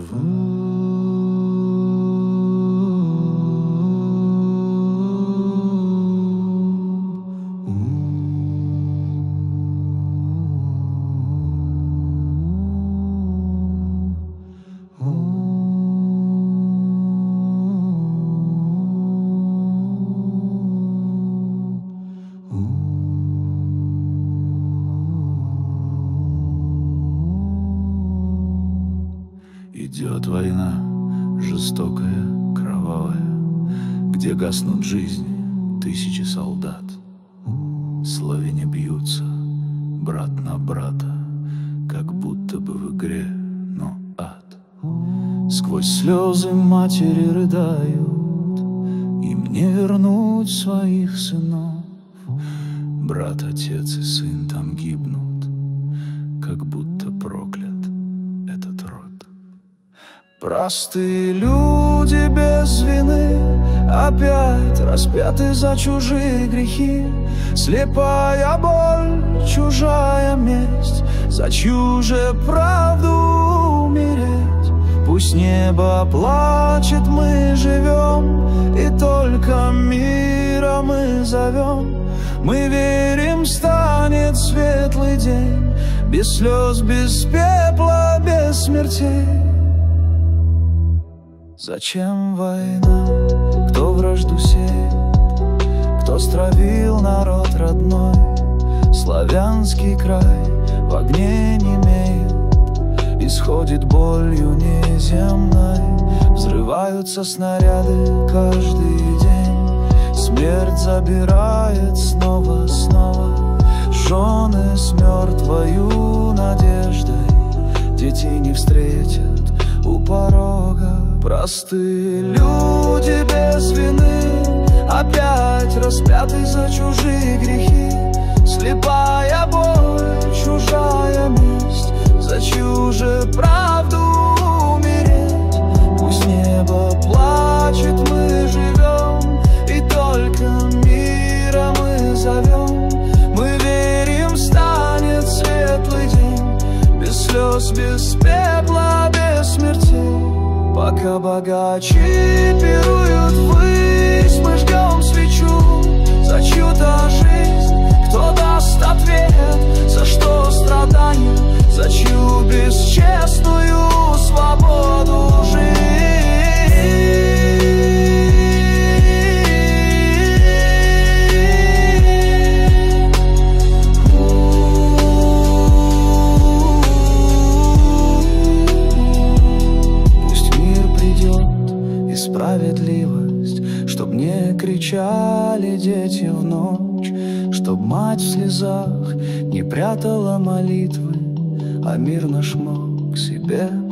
Идет война, жестокая, кровавая, где гаснут жизни тысячи солдат. Словени бьются, брат на брата, как будто бы в игре, но ад. Сквозь слезы матери рыдают, им не вернуть своих сынов. Брат, отец и сын там гибнут, как будто проклят этот род. Простые люди без вины опять распяты за чужие грехи. Слепая боль, чужая месть, за чью же правду умереть. Пусть небо плачет, мы живем, и только мира мы зовем. Мы верим, станет светлый день, без слез, без пепла, без смертей. Зачем война? Кто вражду сеет? Кто стравил народ родной? Славянский край в огне немеет, исходит болью неземной. Взрываются снаряды каждый день, смерть забирает снова. Жены с мертвою надеждой детей не встретят у порога. Простые люди без вины опять распяты за чужие грехи. Слепая боль, чужая месть, за чью же правду умереть. Пусть небо плачет, мы живем, и только мира мы зовем. Мы верим, станет светлый день, без слез, без пепла, без смертей. Пока богачи пируют ввысь, мы жгем свечу за чью-то жизнь. Кто даст ответ, за что страдания, за чью бесчестную свободу жизнь. Справедливость, чтоб не кричали дети в ночь, чтоб мать в слезах не прятала молитвы, а мир наш мог себе